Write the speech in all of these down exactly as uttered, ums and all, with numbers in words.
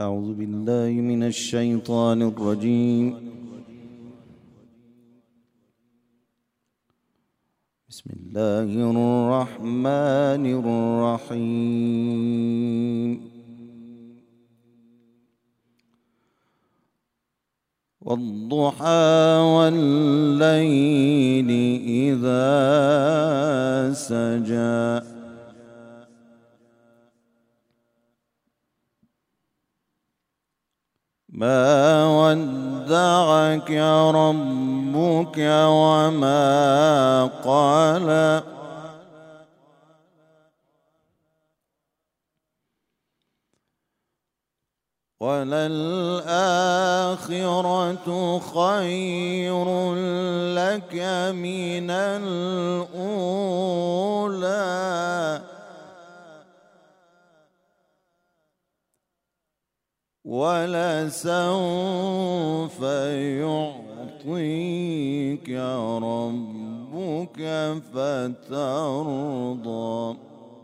أعوذ بالله من الشيطان الرجيم. بسم الله الرحمن الرحيم. والضحى والليل إذا سجى ما ودعك ربك وما قلى وللآخرة خير لك من الأولى ولسوف يعطيك ربك فترضى.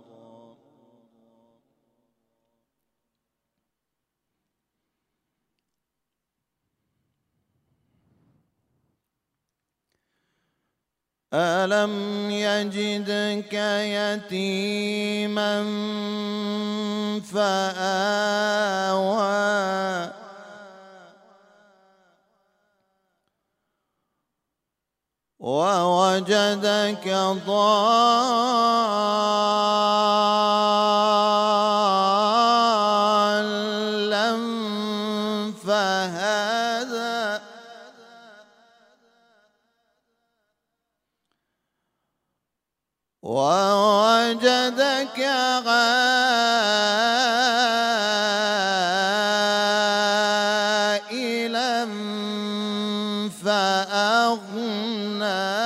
ألم يجدك يتيما فآوى ووجدك ضالا فهدى ووجدك عائلا فأغنى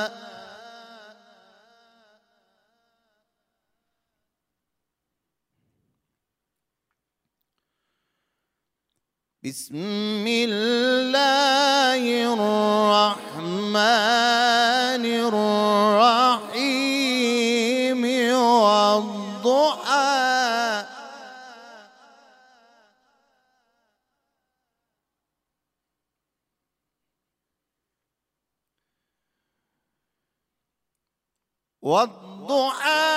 بسم الله الرحمن الرحيم. والضحى والضحى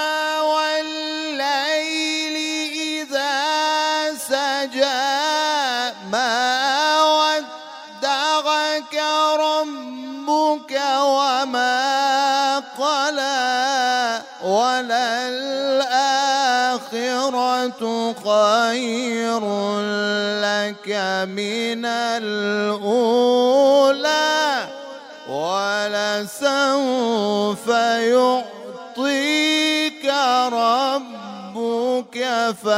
والليل إذا سجى ما ودعك ربك وما قلى وللآخرة خير لك من الأولى ولسوف يعطيك ربك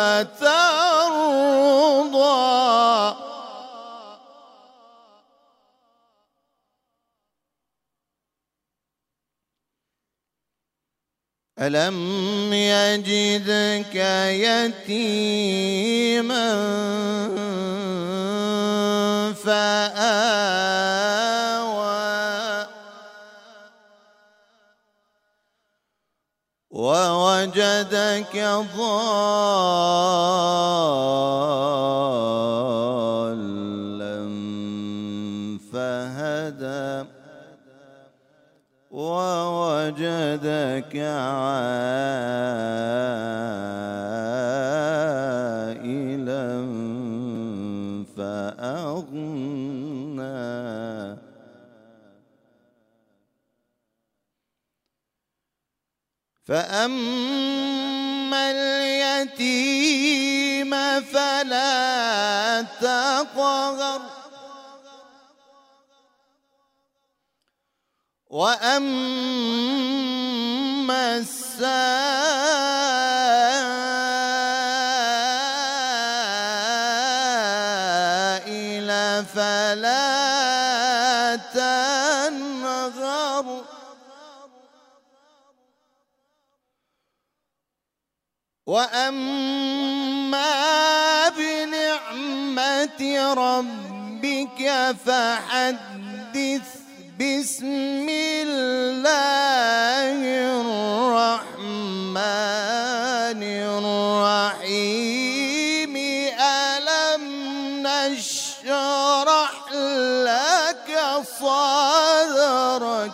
فترضى. ألم يجدك يتيما فآوى ووجدك ضالا فهدى ووجدك عائلا فأغنى فأما اليتيم فلا تقهر وأما السائل فلا تنهر وأما بنعمة ربك فحدث. بسم الله الرحمن الرحيم. ألم نشرح لك صدرك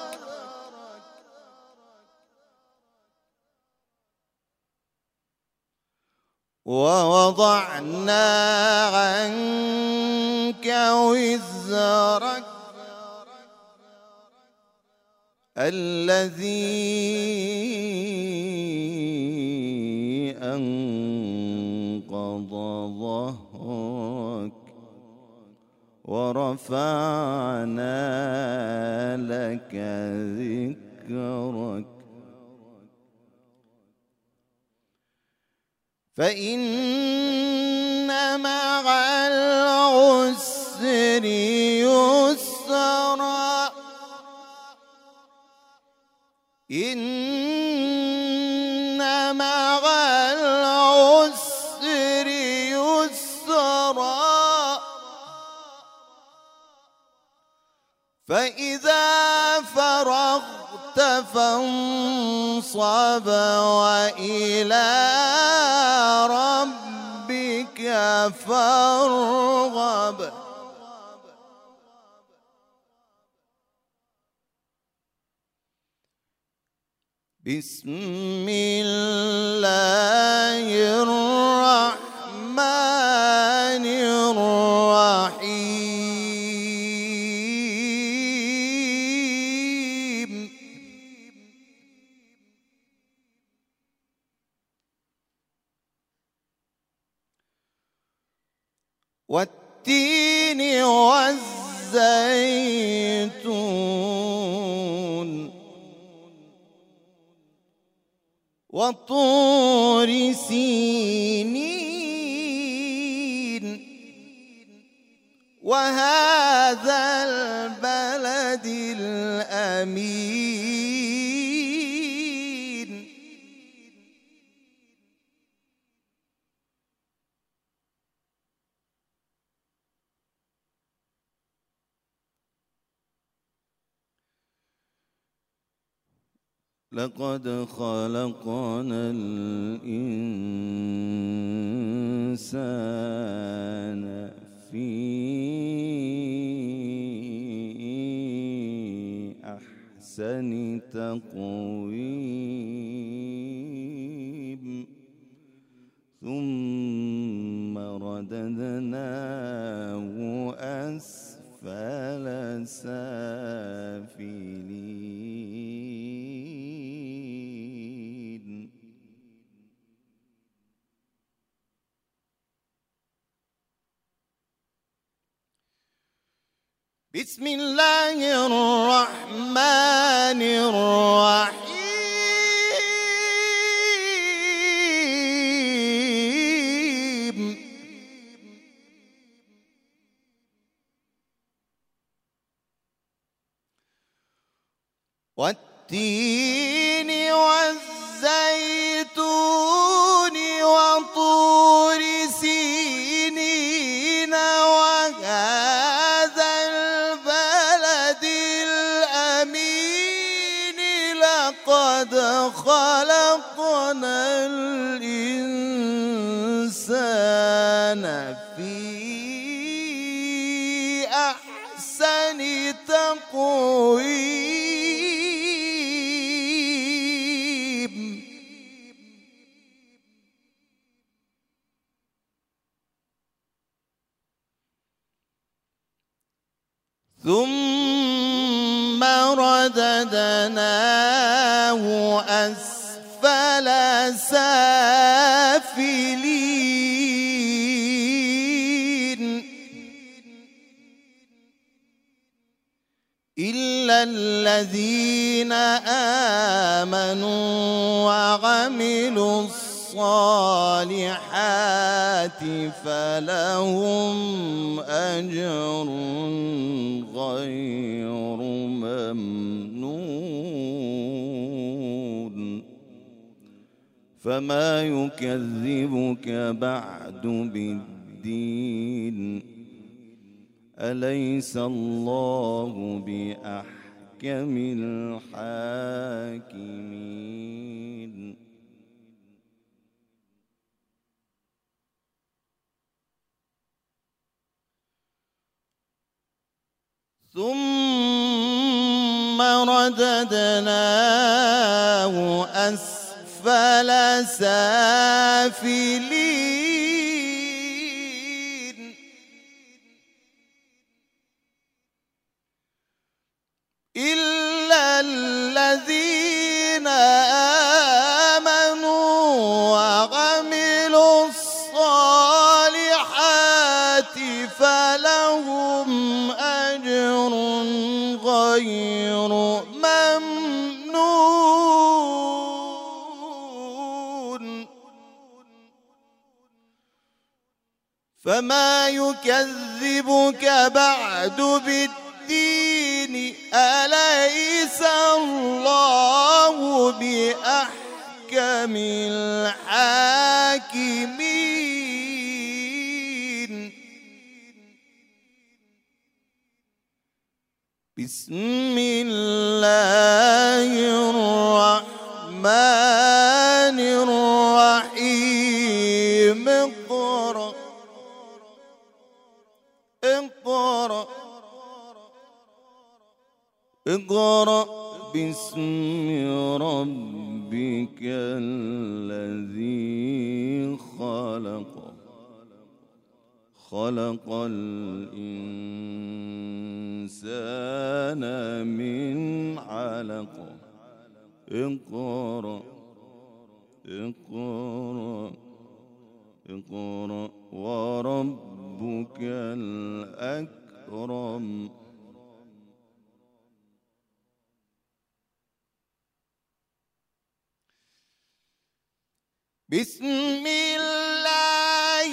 ووضعنا عنك وزرك الذي أنقض ظهرك ورفعنا لك ذكرك فإن مع العسر يسرا إن مع العسر يسرا فإذا فرغت فانصب وإلى ربك فارغب بسم الله الرحمن الرحيم والتين والزيتون وطور سينين وهذا البلد الأمين لقد خلقنا الإنسان في أحسن تقويم ثم رددناه أسفل سافلين بسم الله الرحمن الرحيم والتين والزيتون وطور سينين وهذا البلد الأمين لقد خلقنا الإنسان في أحسن تقويم ثم رددناه أسفل سافلين إلا الذين آمنوا وعملوا الصالحات فلهم أجر غير ممنون فما يكذبك بعد بالدين أليس الله بأحكم الحاكمين ثم رددناه أسفل سافلين إلا الذين آمنوا وعملوا الصالحات فلهم أجر غير ممنون فما يكذبك بعد بالدين أليس الله بأحكم الحاكمين بسم الله الرحمن الرحيم اقرأ اقرأ اقرأ باسم ربك الذي خلق خلق الإنسان من علق اقرأ اقرأ اقرأ وربك الأكرم بسم الله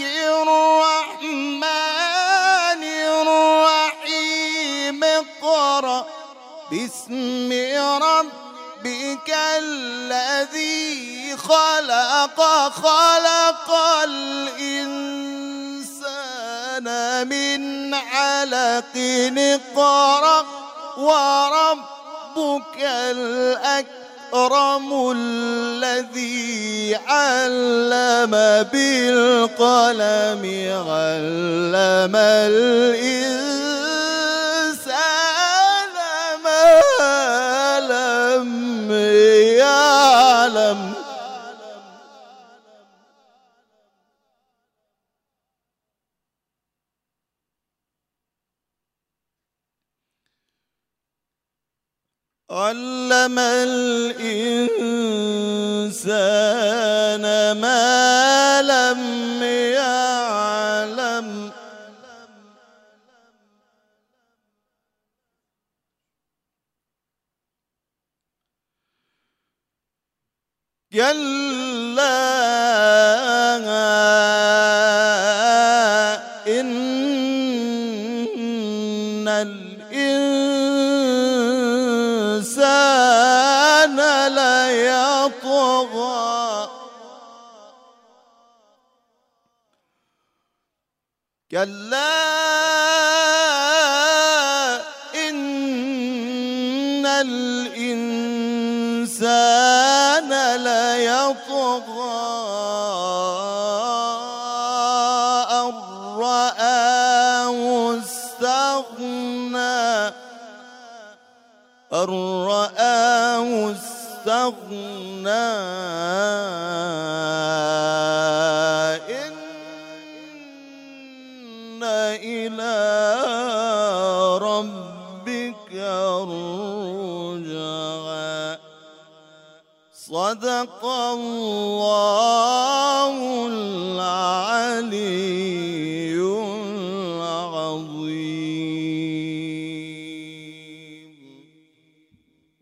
الرحمن الرحيم اقرأ باسم ربك الذي خلق خلق الإنسان من علق اقرأ وربك الأكرم أكرم الذي علم بالقلم علم الإنسان ما لم يعلم علم الإنسان ما لم يعلم كلا إن الإنسان ليطغى كلا إن الإنسان ليطغى أن رآه استغنى أن رآه استغنى إن إلى ربك الرجعى صدق الله